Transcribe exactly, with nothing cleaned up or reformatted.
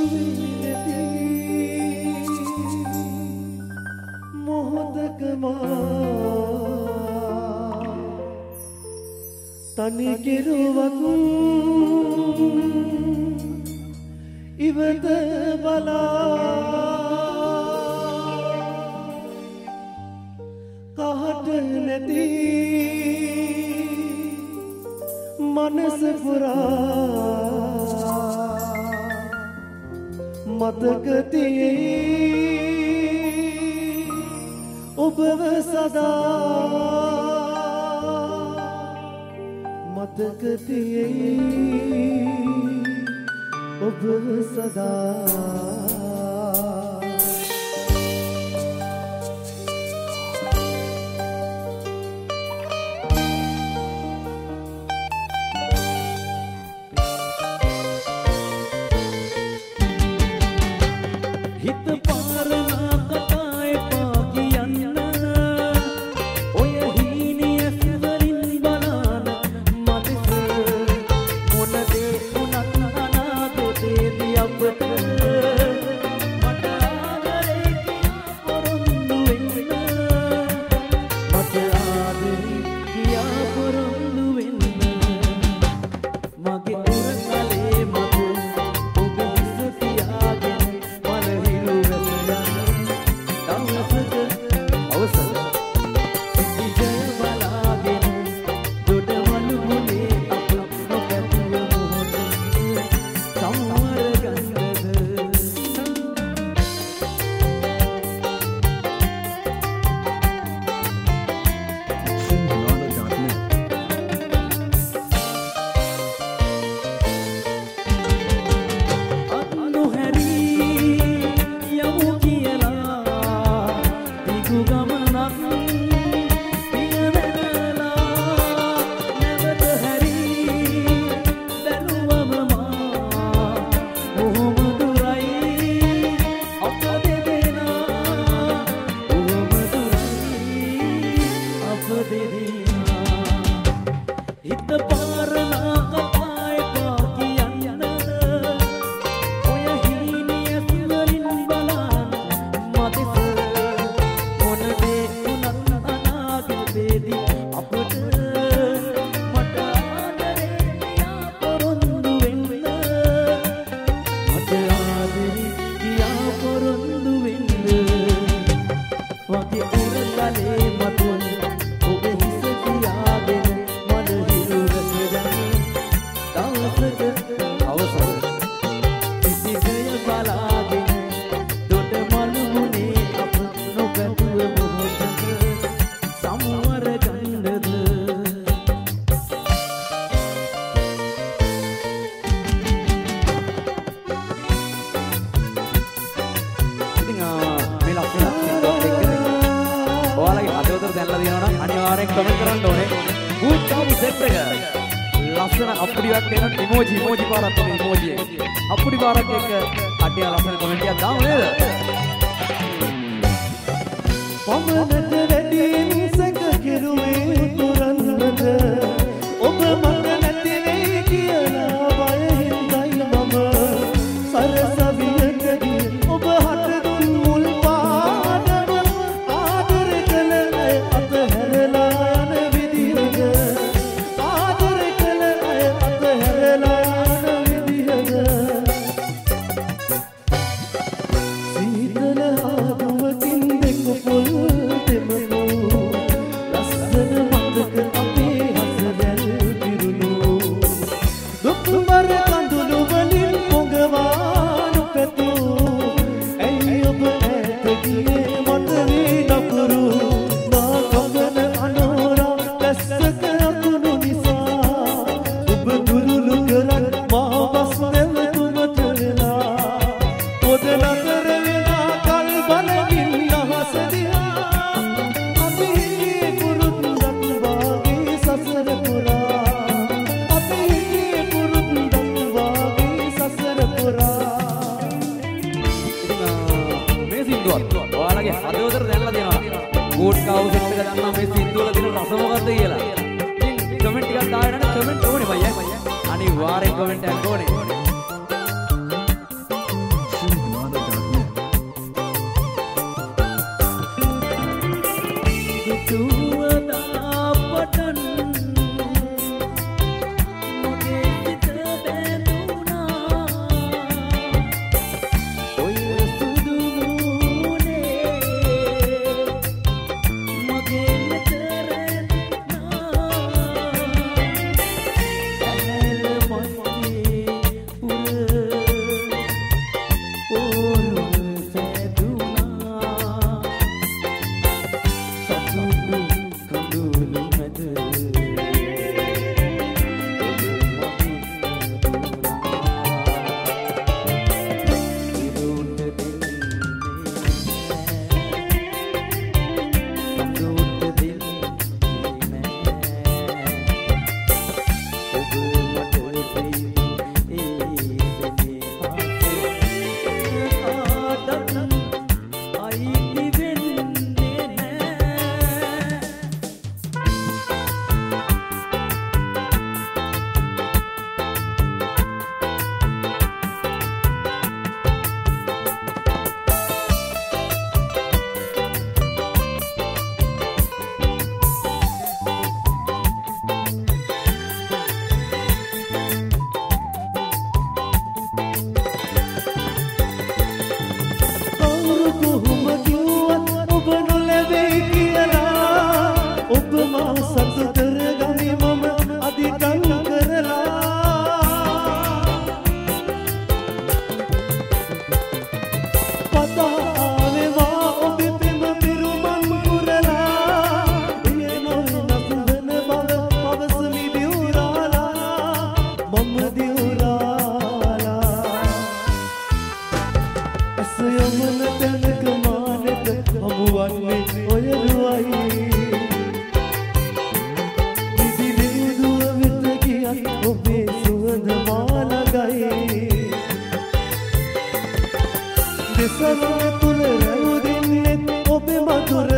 තනි කෙරුවක් ඉවත බලා කහට නැති මනස පුරා මතක තියේ ඔබව සදා මතක තියේ ඔබව සදා හිත පාරනා කතා එපා කියන්න ඔය හීනියස් වලින් බලන මතක මොන දේ උනත් අනාගතේදී අපට මට ආදරේ කියා පොරොන්දු වෙන්න මට ආදරේ කියා පොරොන්දු වෙන්න මගේ උරතලේ මත ඔබ හිස තියාගෙන හිත පාරනා කතා එපා කියන්න ඔය හීනියස් වලින් බලන මතක මොන දේ උනත් අනාගතේදී අපට මට ආදරේ කියා පොරොන්දු වෙන්න මට ආදරේ කියා පොරොන්දු වෙන්න වගේ උරතලේ මත ඔබ හිස තියාගෙන අනිවාර්යෙන් කමෙන්ට් කරන්න ඕනේ. good job set එක. ලස්සන අප්පුඩියක් දෙන ඉමෝජි ඉමෝජි පාරක් තියෙන ඉමෝජි එක. අප්පුඩි පාරක් එක අටිය ලස්සන කමෙන්ට් එකක් දාමු නේද? පමණට වැඩි සැක කෙරුවේ පුරන්නද ඔබ මට නැති වෙයි කියලා බයෙන්දයි මම සරසවියකදී ඔබ හට දුන් මුල් පාඩම ආදර කළ අය අතහැරලා යන විදිහද ආදර කළ අය අතහැරලා යන විදිහද සීතල ආදුවකින් දෙක පොල් දෙමු ලස්සන මතක අපේ හසදැල් පිරුණු දුක්බර කඳුළු වලින් පොඟවානු පැතු ඇයි ඔබ ඈත ගියේ මට වී නපුරු මා ගගන අනෝරා දැස්සක අකුණු නිසා ඔබ දුරුළු කරත් මා බස් නැවතුමට වෙලා පොද නතර වෙලා කල් බලමින් අහස දිහා අපි හිටියේ පුරුද්දක් වාගේ සසර පුරා අපි හිටියේ පුරුද්දක් වාගේ සසර පුරා මේ සින්දුවත් ඔයාලගේ හදවතට දැනලා දෙනවා කෝට් කවුස් එක දන්නා මේ සින්දුවල තියෙන රස මොකද්ද කියලා ඉතින් කමෙන්ට් එකක් දාන්න කමෙන්ට් ඕනේ බයියා අනිවාර්යෙන් කමෙන්ට් එකක් ඕනේ දෙසරණ තුල රැවුදින්නේ ඔබේ මధుර